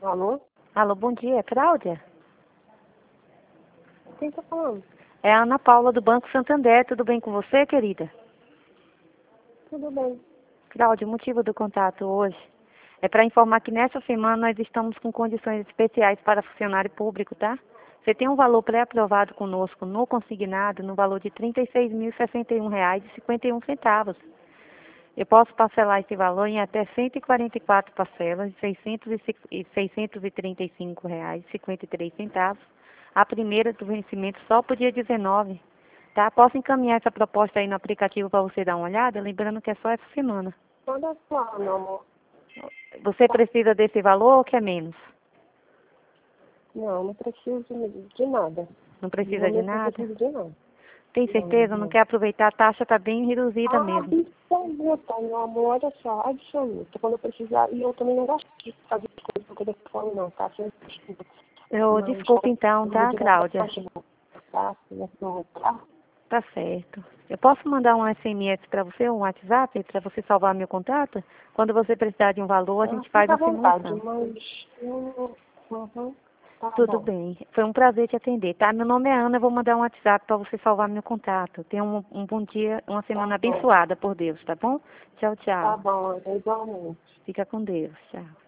Alô? Alô, bom dia, Cláudia? Quem tá falando? É a Ana Paula do Banco Santander, tudo bem com você, querida? Tudo bem. Cláudia, o motivo do contato hoje é para informar que nessa semana nós estamos com condições especiais para funcionário público, tá? Você tem um valor pré-aprovado conosco no consignado no valor de R$ 36.061,51. Eu posso parcelar esse valor em até 144 parcelas de R$ 635,53. A primeira do vencimento só para o dia 19, tá? Posso encaminhar essa proposta aí no aplicativo para você dar uma olhada? Lembrando que é só essa semana. Olha só, meu amor. Você precisa desse valor ou quer menos? Não preciso de nada. Não No precisa de momento não nada? preciso de nada. Tem certeza? Não quer aproveitar? A taxa está bem reduzida mesmo. Absoluta, meu amor. Olha só, absoluta. Quando eu precisar, e eu também não gosto de fazer coisas por telefone, não, tá? Sem desculpa. Desculpa então, tá, Cláudia? Tá? Tá certo. Eu posso mandar um SMS para você, um WhatsApp, para você salvar meu contato? Quando você precisar de um valor, a gente faz Fica à a vontade, simulação. mas... Tá Tudo bom. bem. Foi um prazer te atender, tá? Meu nome é Ana, eu vou mandar um WhatsApp para você salvar meu contato. Tenha um bom dia, uma Tá semana bom. abençoada por Deus, tá bom? Tchau, Tá tchau. bom, igualmente. Fica com Deus. Tchau.